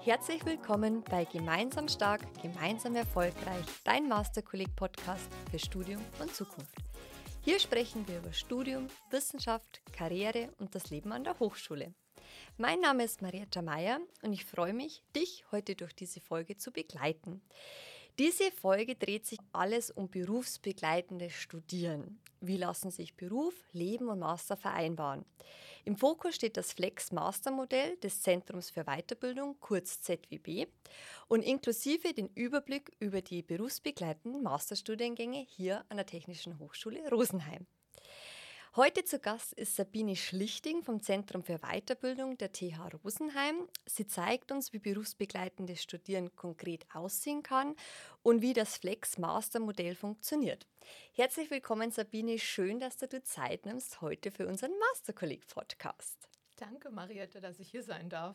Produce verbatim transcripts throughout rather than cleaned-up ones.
Herzlich willkommen bei Gemeinsam stark, gemeinsam erfolgreich, dein Masterkolleg-Podcast für Studium und Zukunft. Hier sprechen wir über Studium, Wissenschaft, Karriere und das Leben an der Hochschule. Mein Name ist Marietta Meier und ich freue mich, dich heute durch diese Folge zu begleiten. Diese Folge dreht sich alles um berufsbegleitendes Studieren. Wie lassen sich Beruf, Leben und Master vereinbaren? Im Fokus steht das Flex-Master-Modell des Zentrums für Weiterbildung, kurz Z W B, und inklusive den Überblick über die berufsbegleitenden Masterstudiengänge hier an der Technischen Hochschule Rosenheim. Heute zu Gast ist Sabine Schlichting vom Zentrum für Weiterbildung der T H Rosenheim. Sie zeigt uns, wie berufsbegleitendes Studieren konkret aussehen kann und wie das Flex-Master-Modell funktioniert. Herzlich willkommen, Sabine. Schön, dass du dir Zeit nimmst heute für unseren Masterkolleg-Podcast. Danke, Mariette, dass ich hier sein darf.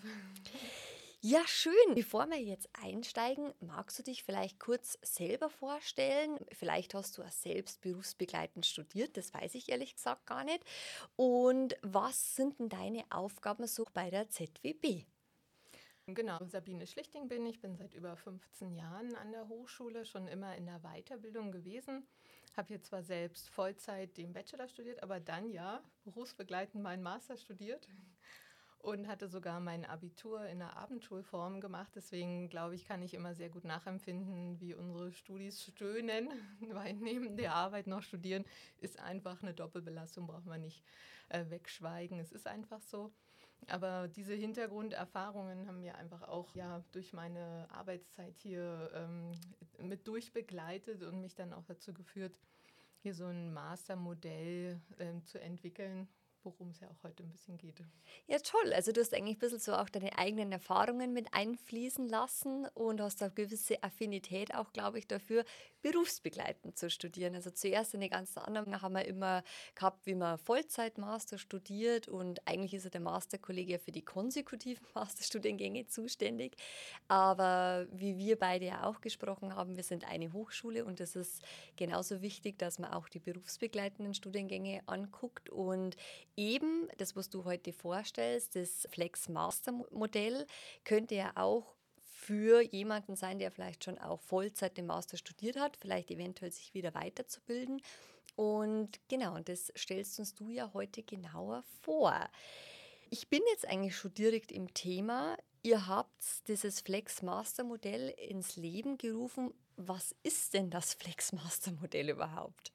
Ja, schön. Bevor wir jetzt einsteigen, magst du dich vielleicht kurz selber vorstellen? Vielleicht hast du auch selbst berufsbegleitend studiert, das weiß ich ehrlich gesagt gar nicht. Und was sind denn deine Aufgaben so bei der Z W B? Genau, Sabine Schlichting bin ich, bin seit über fünfzehn Jahren an der Hochschule, schon immer in der Weiterbildung gewesen. Habe hier zwar selbst Vollzeit den Bachelor studiert, aber dann ja berufsbegleitend meinen Master studiert. Und hatte sogar mein Abitur in der Abendschulform gemacht. Deswegen, glaube ich, kann ich immer sehr gut nachempfinden, wie unsere Studis stöhnen, weil neben der Arbeit noch studieren ist einfach eine Doppelbelastung, braucht man nicht äh, wegschweigen. Es ist einfach so. Aber diese Hintergrunderfahrungen haben mir einfach auch ja, durch meine Arbeitszeit hier ähm, mit durchbegleitet und mich dann auch dazu geführt, hier so ein Mastermodell ähm, zu entwickeln, worum es ja auch heute ein bisschen geht. Ja, toll. Also du hast eigentlich ein bisschen so auch deine eigenen Erfahrungen mit einfließen lassen und hast eine gewisse Affinität auch, glaube ich, dafür, berufsbegleitend zu studieren. Also zuerst eine ganz andere haben wir immer gehabt, wie man Vollzeitmaster studiert, und eigentlich ist ja der Masterkollege ja für die konsekutiven Masterstudiengänge zuständig. Aber wie wir beide ja auch gesprochen haben, wir sind eine Hochschule und es ist genauso wichtig, dass man auch die berufsbegleitenden Studiengänge anguckt. Und eben das, was du heute vorstellst, das Flex-Master-Modell, könnte ja auch für jemanden sein, der vielleicht schon auch Vollzeit den Master studiert hat, vielleicht eventuell sich wieder weiterzubilden. Und genau, und das stellst uns du ja heute genauer vor. Ich bin jetzt eigentlich schon direkt im Thema. Ihr habt dieses Flex-Master-Modell ins Leben gerufen. Was ist denn das Flex-Master-Modell überhaupt?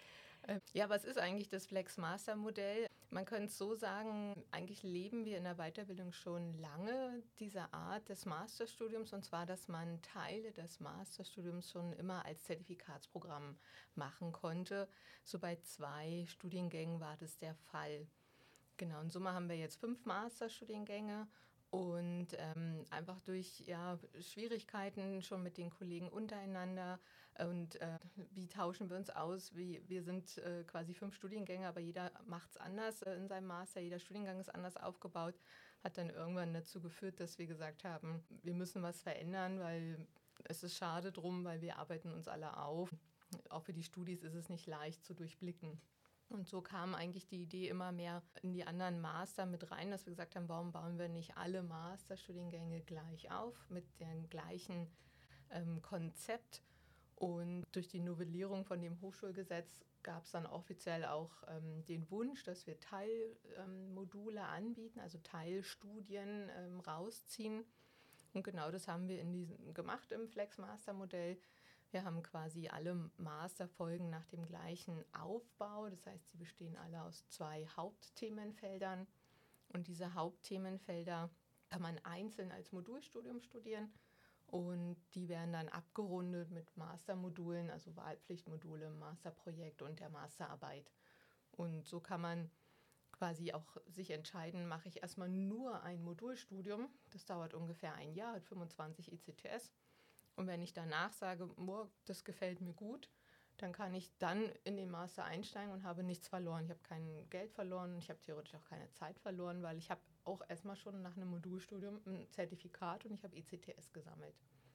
Ja, was ist eigentlich das Flex-Master-Modell? Man könnte es so sagen, eigentlich leben wir in der Weiterbildung schon lange diese Art des Masterstudiums, und zwar, dass man Teile des Masterstudiums schon immer als Zertifikatsprogramm machen konnte. So bei zwei Studiengängen war das der Fall. Genau, in Summe haben wir jetzt fünf Masterstudiengänge. Und ähm, einfach durch ja, Schwierigkeiten schon mit den Kollegen untereinander und äh, wie tauschen wir uns aus, wie, wir sind äh, quasi fünf Studiengänge, aber jeder macht es anders äh, in seinem Master, jeder Studiengang ist anders aufgebaut, hat dann irgendwann dazu geführt, dass wir gesagt haben, wir müssen was verändern, weil es ist schade drum, weil wir arbeiten uns alle auf. Auch für die Studis ist es nicht leicht zu durchblicken. Und so kam eigentlich die Idee immer mehr in die anderen Master mit rein, dass wir gesagt haben, warum bauen wir nicht alle Masterstudiengänge gleich auf mit dem gleichen ähm, Konzept. Und durch die Novellierung von dem Hochschulgesetz gab es dann offiziell auch ähm, den Wunsch, dass wir Teilmodule ähm, anbieten, also Teilstudien ähm, rausziehen. Und genau das haben wir in diesem, gemacht im Flex-Master-Modell. Wir haben quasi alle Masterfolgen nach dem gleichen Aufbau. Das heißt, sie bestehen alle aus zwei Hauptthemenfeldern. Und diese Hauptthemenfelder kann man einzeln als Modulstudium studieren. Und die werden dann abgerundet mit Mastermodulen, also Wahlpflichtmodule, Masterprojekt und der Masterarbeit. Und so kann man quasi auch sich entscheiden, mache ich erstmal nur ein Modulstudium. Das dauert ungefähr ein Jahr, hat fünfundzwanzig E C T S. Und wenn ich danach sage, oh, das gefällt mir gut, dann kann ich dann in den Master einsteigen und habe nichts verloren. Ich habe kein Geld verloren, ich habe theoretisch auch keine Zeit verloren, weil ich habe auch erstmal schon nach einem Modulstudium ein Zertifikat und ich habe E C T S gesammelt.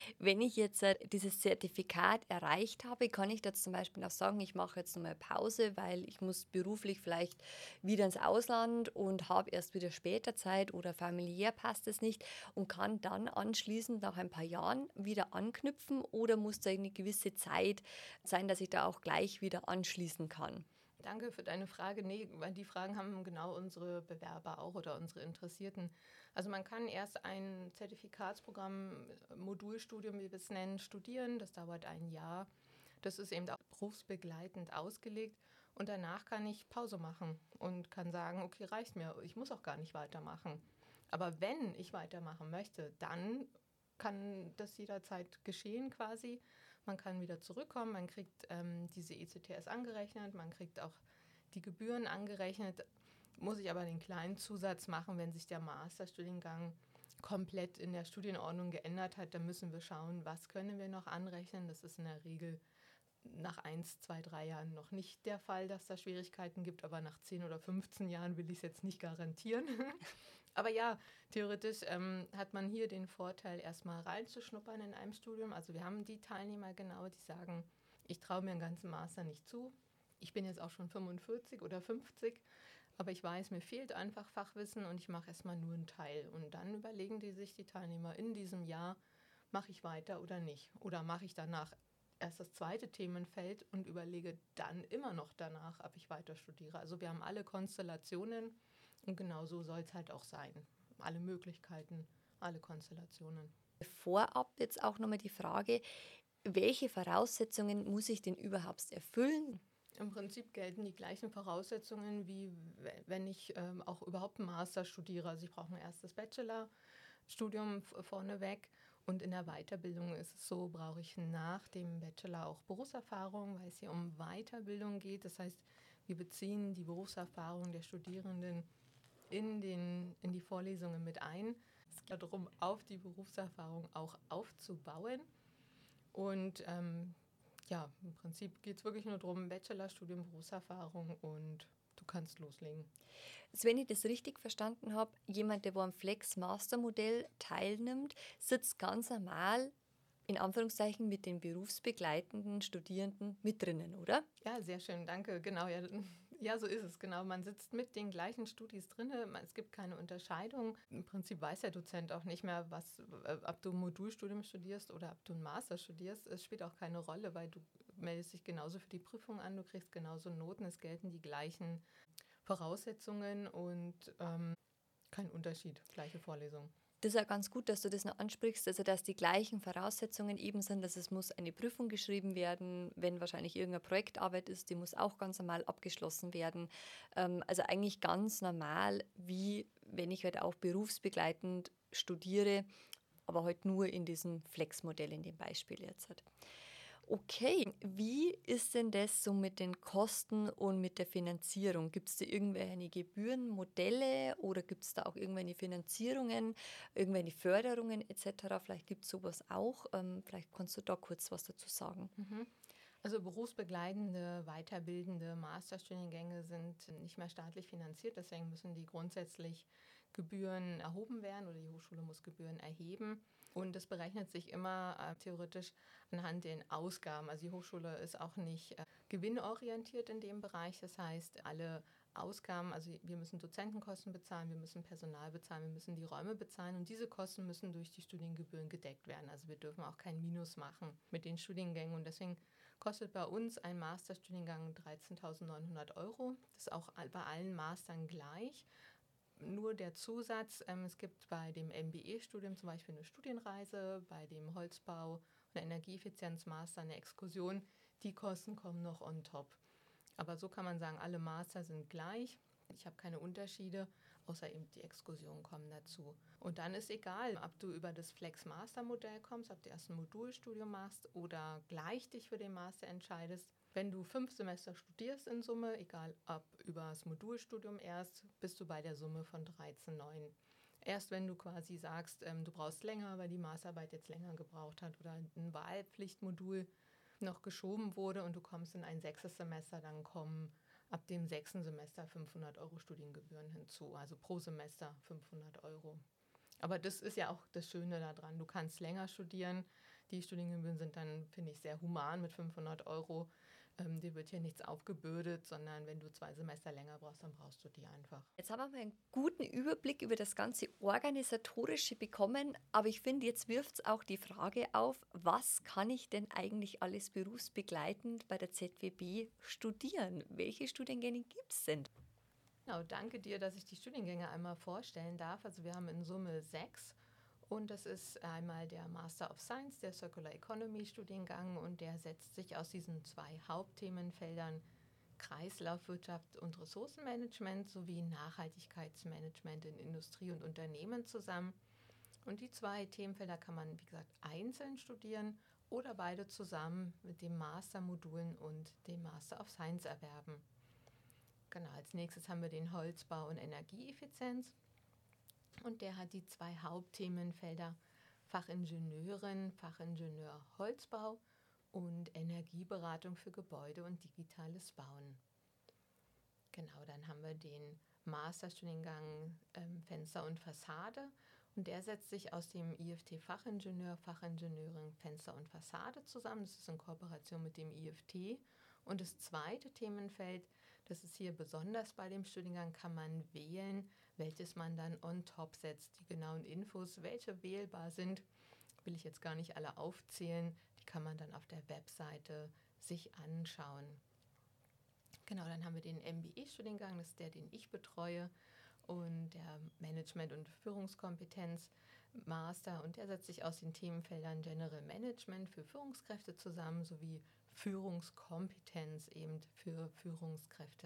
Wenn ich jetzt äh, dieses Zertifikat erreicht habe, kann ich jetzt zum Beispiel auch sagen, ich mache jetzt nochmal Pause, weil ich muss beruflich vielleicht wieder ins Ausland und habe erst wieder später Zeit oder familiär passt es nicht und kann dann anschließend nach ein paar Jahren wieder anknüpfen oder muss da eine gewisse Zeit sein, dass ich da auch gleich wieder anschließen kann? Danke für deine Frage. Nee, weil die Fragen haben genau unsere Bewerber auch oder unsere Interessierten. Also man kann erst ein Zertifikatsprogramm, Modulstudium, wie wir es nennen, studieren. Das dauert ein Jahr. Das ist eben auch berufsbegleitend ausgelegt. Und danach kann ich Pause machen und kann sagen, okay, reicht mir. Ich muss auch gar nicht weitermachen. Aber wenn ich weitermachen möchte, dann kann das jederzeit geschehen quasi. Man kann wieder zurückkommen, man kriegt ähm, diese E C T S angerechnet, man kriegt auch die Gebühren angerechnet, muss ich aber den kleinen Zusatz machen, wenn sich der Masterstudiengang komplett in der Studienordnung geändert hat, dann müssen wir schauen, was können wir noch anrechnen. Das ist in der Regel nach eins, zwei, drei Jahren noch nicht der Fall, dass da Schwierigkeiten gibt, aber nach zehn oder fünfzehn Jahren will ich es jetzt nicht garantieren. Aber ja, theoretisch ähm, hat man hier den Vorteil, erstmal reinzuschnuppern in einem Studium. Also wir haben die Teilnehmer genau, die sagen, ich traue mir einen ganzen Master nicht zu. Ich bin jetzt auch schon fünfundvierzig oder fünfzig, aber ich weiß, mir fehlt einfach Fachwissen und ich mache erstmal nur einen Teil. Und dann überlegen die sich, die Teilnehmer, in diesem Jahr, mache ich weiter oder nicht? Oder mache ich danach erst das zweite Themenfeld und überlege dann immer noch danach, ob ich weiter studiere. Also wir haben alle Konstellationen und genau so soll es halt auch sein. Alle Möglichkeiten, alle Konstellationen. Vorab jetzt auch nochmal die Frage, welche Voraussetzungen muss ich denn überhaupt erfüllen? Im Prinzip gelten die gleichen Voraussetzungen, wie wenn ich ähm, auch überhaupt einen Master studiere. Also ich brauche ein erstes Bachelorstudium vorneweg. Und in der Weiterbildung ist es so, brauche ich nach dem Bachelor auch Berufserfahrung, weil es hier um Weiterbildung geht. Das heißt, wir beziehen die Berufserfahrung der Studierenden in, den, in die Vorlesungen mit ein. Es geht darum, auf die Berufserfahrung auch aufzubauen. Und ähm, ja, im Prinzip geht es wirklich nur darum, Bachelorstudium, Berufserfahrung und du kannst loslegen. Also wenn ich das richtig verstanden habe, jemand, der am Flex-Master-Modell teilnimmt, sitzt ganz normal in Anführungszeichen mit den berufsbegleitenden Studierenden mit drinnen, oder? Ja, sehr schön, danke. Genau, ja, ja, so ist es, genau. Man sitzt mit den gleichen Studis drin, es gibt keine Unterscheidung. Im Prinzip weiß der Dozent auch nicht mehr, was, äh, ob du ein Modulstudium studierst oder ob du einen Master studierst. Es spielt auch keine Rolle, weil du meldest dich genauso für die Prüfung an, du kriegst genauso Noten, es gelten die gleichen Voraussetzungen und ähm, kein Unterschied, gleiche Vorlesung. Das ist ja ganz gut, dass du das noch ansprichst, also dass die gleichen Voraussetzungen eben sind, dass es muss eine Prüfung geschrieben werden, wenn wahrscheinlich irgendeine Projektarbeit ist, die muss auch ganz normal abgeschlossen werden. Ähm, also eigentlich ganz normal, wie wenn ich halt auch berufsbegleitend studiere, aber halt nur in diesem Flex-Modell in dem Beispiel jetzt halt. Okay, wie ist denn das so mit den Kosten und mit der Finanzierung? Gibt es da irgendwelche Gebührenmodelle oder gibt es da auch irgendwelche Finanzierungen, irgendwelche Förderungen et cetera? Vielleicht gibt es sowas auch. Ähm, vielleicht kannst du da kurz was dazu sagen. Mhm. Also berufsbegleitende, weiterbildende Masterstudiengänge sind nicht mehr staatlich finanziert, deswegen müssen die grundsätzlich Gebühren erhoben werden oder die Hochschule muss Gebühren erheben. Und das berechnet sich immer äh, theoretisch anhand den Ausgaben. Also die Hochschule ist auch nicht äh, gewinnorientiert in dem Bereich. Das heißt, alle Ausgaben, also wir müssen Dozentenkosten bezahlen, wir müssen Personal bezahlen, wir müssen die Räume bezahlen und diese Kosten müssen durch die Studiengebühren gedeckt werden. Also wir dürfen auch kein Minus machen mit den Studiengängen und deswegen kostet bei uns ein Masterstudiengang dreizehntausendneunhundert Euro. Das ist auch bei allen Mastern gleich. Nur der Zusatz, ähm, es gibt bei dem M B E-Studium zum Beispiel eine Studienreise, bei dem Holzbau- und Energieeffizienzmaster eine Exkursion. Die Kosten kommen noch on top. Aber so kann man sagen, alle Master sind gleich. Ich habe keine Unterschiede, außer eben die Exkursionen kommen dazu. Und dann ist egal, ob du über das Flex-Master-Modell kommst, ob du erst ein Modulstudium machst oder gleich dich für den Master entscheidest. Wenn du fünf Semester studierst in Summe, egal ob über das Modulstudium erst, bist du bei der Summe von dreizehn Komma neun. Erst wenn du quasi sagst, ähm, du brauchst länger, weil die Masterarbeit jetzt länger gebraucht hat oder ein Wahlpflichtmodul noch geschoben wurde und du kommst in ein sechstes Semester, dann kommen ab dem sechsten Semester fünfhundert Euro Studiengebühren hinzu, also pro Semester fünfhundert Euro. Aber das ist ja auch das Schöne daran, du kannst länger studieren, Die Studiengebühren sind dann, finde ich, sehr human mit fünfhundert Euro. Ähm, dir wird hier nichts aufgebürdet, sondern wenn du zwei Semester länger brauchst, dann brauchst du die einfach. Jetzt haben wir mal einen guten Überblick über das ganze Organisatorische bekommen, aber ich finde, jetzt wirft es auch die Frage auf, was kann ich denn eigentlich alles berufsbegleitend bei der Z W B studieren? Welche Studiengänge gibt es denn? Genau, danke dir, dass ich die Studiengänge einmal vorstellen darf. Also wir haben in Summe sechs und das ist einmal der Master of Science, der Circular Economy Studiengang, und der setzt sich aus diesen zwei Hauptthemenfeldern Kreislaufwirtschaft und Ressourcenmanagement sowie Nachhaltigkeitsmanagement in Industrie und Unternehmen zusammen. Und die zwei Themenfelder kann man, wie gesagt, einzeln studieren oder beide zusammen mit den Mastermodulen und dem Master of Science erwerben. Genau, als nächstes haben wir den Holzbau und Energieeffizienz. Und der hat die zwei Hauptthemenfelder Fachingenieurin, Fachingenieur Holzbau und Energieberatung für Gebäude und digitales Bauen. Genau, dann haben wir den Masterstudiengang ähm, Fenster und Fassade, und der setzt sich aus dem I F T-Fachingenieur, Fachingenieurin Fenster und Fassade zusammen. Das ist in Kooperation mit dem I F T. Und das zweite Themenfeld, das ist hier besonders bei dem Studiengang, kann man wählen, welches man dann on top setzt. Die genauen Infos, welche wählbar sind, will ich jetzt gar nicht alle aufzählen. Die kann man dann auf der Webseite sich anschauen. Genau, dann haben wir den M B E-Studiengang, das ist der, den ich betreue, und der Management- und Führungskompetenz Master, und der setzt sich aus den Themenfeldern General Management für Führungskräfte zusammen sowie Führungskompetenz eben für Führungskräfte.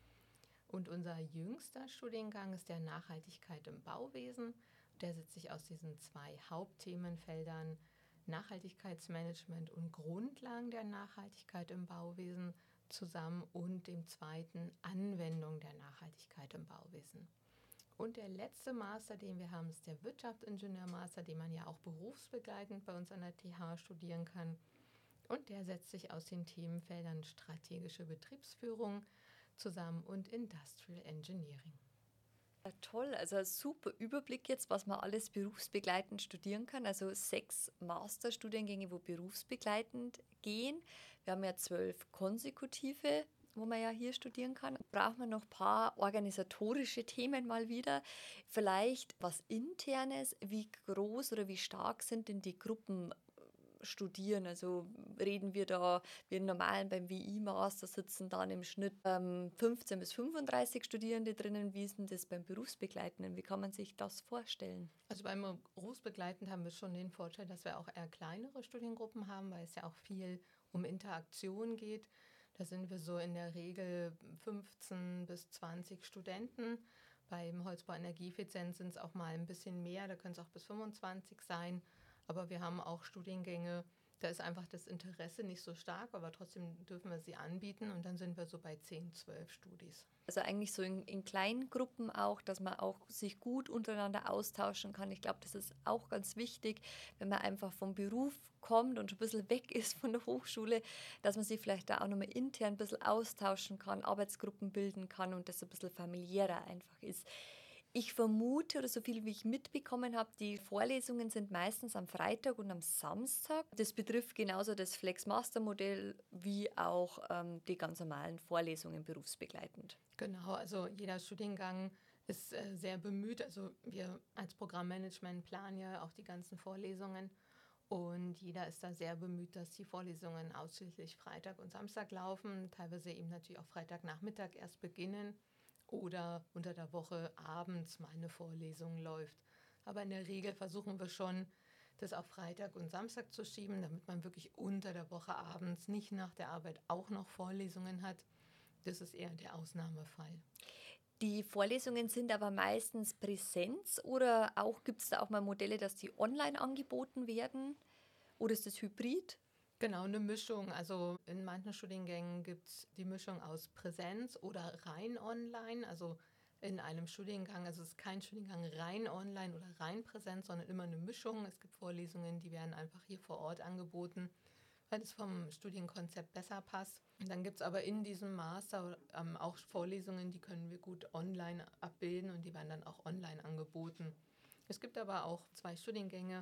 Und unser jüngster Studiengang ist der Nachhaltigkeit im Bauwesen. Der setzt sich aus diesen zwei Hauptthemenfeldern Nachhaltigkeitsmanagement und Grundlagen der Nachhaltigkeit im Bauwesen zusammen und dem zweiten Anwendung der Nachhaltigkeit im Bauwesen. Und der letzte Master, den wir haben, ist der Wirtschaftsingenieurmaster, den man ja auch berufsbegleitend bei uns an der T H studieren kann. Und der setzt sich aus den Themenfeldern strategische Betriebsführung zusammen und Industrial Engineering. Ja, toll, also ein super Überblick jetzt, was man alles berufsbegleitend studieren kann. Also sechs Masterstudiengänge, wo berufsbegleitend gehen. Wir haben ja zwölf konsekutive, wo man ja hier studieren kann. Braucht man noch ein paar organisatorische Themen mal wieder. Vielleicht was Internes, wie groß oder wie stark sind denn die Gruppen studieren? Also reden wir da, wir normalen beim W I-Master sitzen dann im Schnitt ähm, fünfzehn bis fünfunddreißig Studierende drinnen. Wie ist denn das beim Berufsbegleitenden? Wie kann man sich das vorstellen? Also beim Berufsbegleitend haben wir schon den Vorteil, dass wir auch eher kleinere Studiengruppen haben, weil es ja auch viel um Interaktion geht. Da sind wir so in der Regel fünfzehn bis zwanzig Studenten. Beim Holzbau Energieeffizienz sind es auch mal ein bisschen mehr, da können es auch bis fünfundzwanzig sein. Aber wir haben auch Studiengänge, da ist einfach das Interesse nicht so stark, aber trotzdem dürfen wir sie anbieten, und dann sind wir so bei zehn, zwölf Studis. Also eigentlich so in, in kleinen Gruppen auch, dass man auch sich gut untereinander austauschen kann. Ich glaube, das ist auch ganz wichtig, wenn man einfach vom Beruf kommt und ein bisschen weg ist von der Hochschule, dass man sich vielleicht da auch nochmal intern ein bisschen austauschen kann, Arbeitsgruppen bilden kann und das ein bisschen familiärer einfach ist. Ich vermute, oder so viel wie ich mitbekommen habe, die Vorlesungen sind meistens am Freitag und am Samstag. Das betrifft genauso das Flex-Master-Modell wie auch ähm, die ganz normalen Vorlesungen berufsbegleitend. Genau, also jeder Studiengang ist äh, sehr bemüht. Also wir als Programmmanagement planen ja auch die ganzen Vorlesungen, und jeder ist da sehr bemüht, dass die Vorlesungen ausschließlich Freitag und Samstag laufen, teilweise eben natürlich auch Freitagnachmittag erst beginnen oder unter der Woche abends mal eine Vorlesung läuft. Aber in der Regel versuchen wir schon, das auf Freitag und Samstag zu schieben, damit man wirklich unter der Woche abends nicht nach der Arbeit auch noch Vorlesungen hat. Das ist eher der Ausnahmefall. Die Vorlesungen sind aber meistens Präsenz, oder auch gibt es da auch mal Modelle, dass die online angeboten werden? Oder ist das hybrid? Genau, eine Mischung. Also in manchen Studiengängen gibt es die Mischung aus Präsenz oder rein online. Also in einem Studiengang, also es ist kein Studiengang rein online oder rein Präsenz, sondern immer eine Mischung. Es gibt Vorlesungen, die werden einfach hier vor Ort angeboten, weil es vom Studienkonzept besser passt. Und dann gibt es aber in diesem Master ähm, auch Vorlesungen, die können wir gut online abbilden, und die werden dann auch online angeboten. Es gibt aber auch zwei Studiengänge,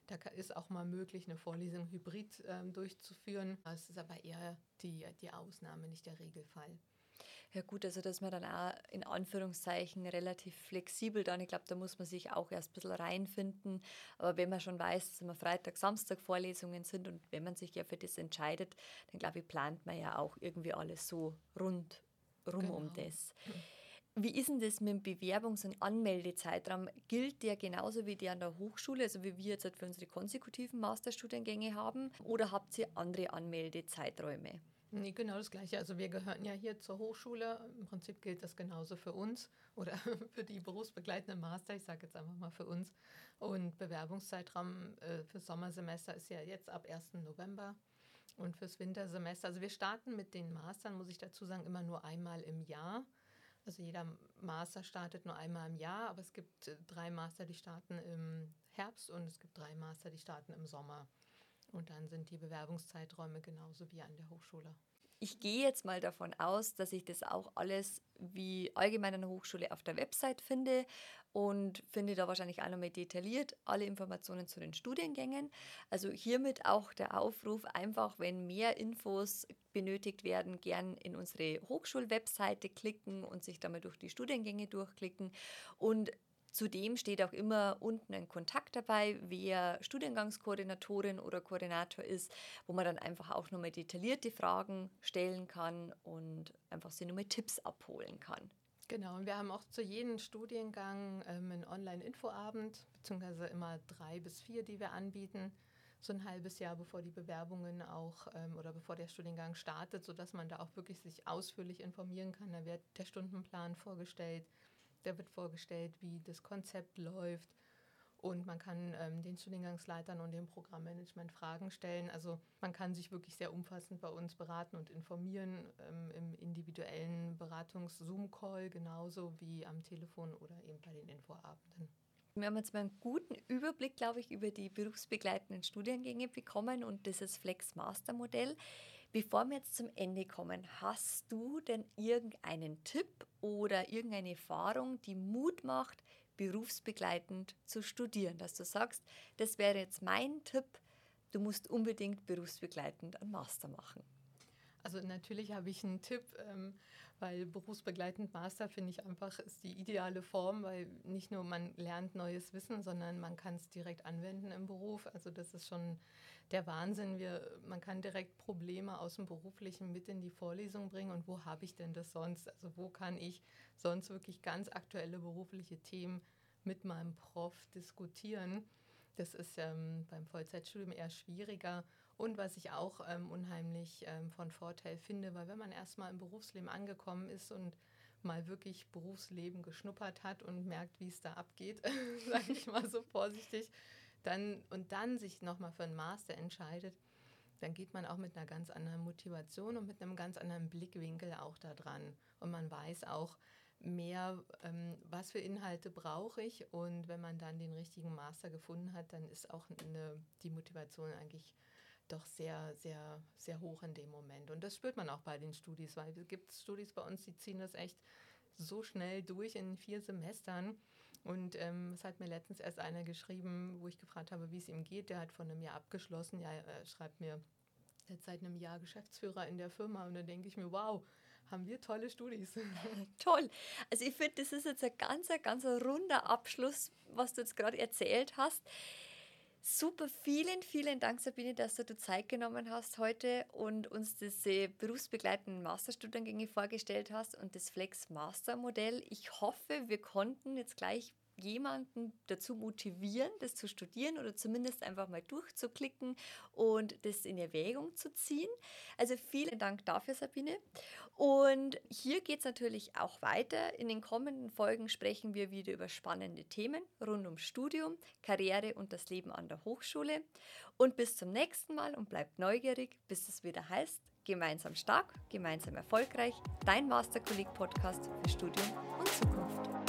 Da ist auch mal möglich, eine Vorlesung hybrid ähm, durchzuführen. Das ist aber eher die, die Ausnahme, nicht der Regelfall. Ja gut, also dass man dann auch in Anführungszeichen relativ flexibel dann, ich glaube, da muss man sich auch erst ein bisschen reinfinden, aber wenn man schon weiß, dass immer Freitag, Samstag Vorlesungen sind und wenn man sich ja für das entscheidet, dann glaube ich, plant man ja auch irgendwie alles so rundrum Genau. um das. Wie ist denn das mit dem Bewerbungs- und Anmeldezeitraum? Gilt der genauso wie der an der Hochschule, also wie wir jetzt halt für unsere konsekutiven Masterstudiengänge haben, oder habt ihr andere Anmeldezeiträume? Nee, genau das Gleiche. Also wir gehören ja hier zur Hochschule. Im Prinzip gilt das genauso für uns oder für die berufsbegleitenden Master. Ich sage jetzt einfach mal für uns. Und Bewerbungszeitraum äh, fürs Sommersemester ist ja jetzt ab ersten November. Und fürs Wintersemester, also wir starten mit den Mastern, muss ich dazu sagen, immer nur einmal im Jahr. Also jeder Master startet nur einmal im Jahr, aber es gibt äh, drei Master, die starten im Herbst und es gibt drei Master, die starten im Sommer. Und dann sind die Bewerbungszeiträume genauso wie an der Hochschule. Ich gehe jetzt mal davon aus, dass ich das auch alles wie allgemein an der Hochschule auf der Website finde und finde da wahrscheinlich auch nochmal detailliert alle Informationen zu den Studiengängen. Also hiermit auch der Aufruf, einfach wenn mehr Infos benötigt werden, gern in unsere Hochschulwebseite klicken und sich damit durch die Studiengänge durchklicken. Und zudem steht auch immer unten ein Kontakt dabei, wer Studiengangskoordinatorin oder Koordinator ist, wo man dann einfach auch nochmal detaillierte Fragen stellen kann und einfach sich nochmal Tipps abholen kann. Genau, und wir haben auch zu jedem Studiengang ähm, einen Online-Infoabend, beziehungsweise immer drei bis vier, die wir anbieten, so ein halbes Jahr bevor die Bewerbungen auch ähm, oder bevor der Studiengang startet, sodass man da auch wirklich sich ausführlich informieren kann. Da wird der Stundenplan vorgestellt, da wird vorgestellt, wie das Konzept läuft. Und man kann ähm, den Studiengangsleitern und dem Programmmanagement Fragen stellen. Also man kann sich wirklich sehr umfassend bei uns beraten und informieren ähm, im individuellen Beratungs-Zoom-Call, genauso wie am Telefon oder eben bei den Infoabenden. Wir haben jetzt mal einen guten Überblick, glaube ich, über die berufsbegleitenden Studiengänge bekommen und dieses Flex-Master-Modell. Bevor wir jetzt zum Ende kommen, hast du denn irgendeinen Tipp oder irgendeine Erfahrung, die Mut macht, berufsbegleitend zu studieren, dass du sagst, das wäre jetzt mein Tipp, du musst unbedingt berufsbegleitend einen Master machen? Also natürlich habe ich einen Tipp, ähm, weil berufsbegleitend Master finde ich einfach ist die ideale Form, weil nicht nur man lernt neues Wissen, sondern man kann es direkt anwenden im Beruf. Also das ist schon der Wahnsinn. Wir, man kann direkt Probleme aus dem Beruflichen mit in die Vorlesung bringen. Und wo habe ich denn das sonst? Also wo kann ich sonst wirklich ganz aktuelle berufliche Themen mit meinem Prof diskutieren? Das ist ähm, beim Vollzeitstudium eher schwieriger. Und was ich auch ähm, unheimlich ähm, von Vorteil finde, weil wenn man erstmal im Berufsleben angekommen ist und mal wirklich Berufsleben geschnuppert hat und merkt, wie es da abgeht, sage ich mal so vorsichtig, dann, und dann sich nochmal für einen Master entscheidet, dann geht man auch mit einer ganz anderen Motivation und mit einem ganz anderen Blickwinkel auch da dran. Und man weiß auch mehr, ähm, was für Inhalte brauche ich. Und wenn man dann den richtigen Master gefunden hat, dann ist auch eine, die Motivation eigentlich doch sehr, sehr, sehr hoch in dem Moment. Und das spürt man auch bei den Studis, weil es gibt Studis bei uns, die ziehen das echt so schnell durch in vier Semestern. Und ähm, es hat mir letztens erst einer geschrieben, wo ich gefragt habe, wie es ihm geht. Der hat von einem Jahr abgeschlossen. Ja, er schreibt mir, er ist seit einem Jahr Geschäftsführer in der Firma. Und dann denke ich mir, wow, haben wir tolle Studis. Toll. Also ich finde, das ist jetzt ein ganz, ganz runder Abschluss, was du jetzt gerade erzählt hast. Super, vielen, vielen Dank, Sabine, dass du dir Zeit genommen hast heute und uns diese berufsbegleitenden Masterstudiengänge vorgestellt hast und das Flex-Master-Modell. Ich hoffe, wir konnten jetzt gleich jemanden dazu motivieren, das zu studieren oder zumindest einfach mal durchzuklicken und das in Erwägung zu ziehen. Also vielen Dank dafür, Sabine. Und hier geht es natürlich auch weiter. In den kommenden Folgen sprechen wir wieder über spannende Themen rund ums Studium, Karriere und das Leben an der Hochschule. Und bis zum nächsten Mal und bleibt neugierig, bis es wieder heißt, gemeinsam stark, gemeinsam erfolgreich, dein Masterkolleg-Podcast für Studium und Zukunft.